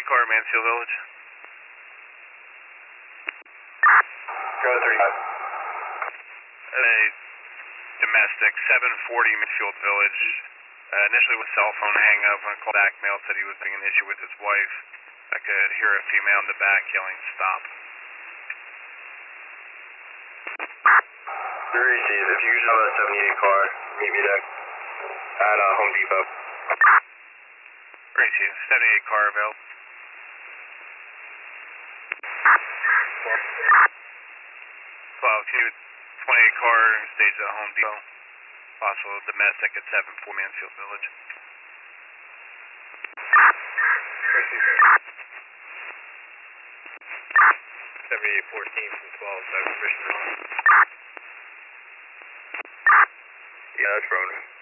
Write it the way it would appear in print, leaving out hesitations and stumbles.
car, Mansfield Village. Go 35. A domestic, 740 Mansfield Village. Initially with cell phone hang up, when I called back, mail said he was having an issue with his wife. I could hear a female in the back yelling, "Stop." Receive. If you could have a 78 car, meet me there at Home Depot. Receive. 78 car available. Well, can you 28 car stage at Home Depot? Possible domestic at 74 Mansfield Village. Receive. 7814 from 12, so permission on. Yeah, that's Ronan.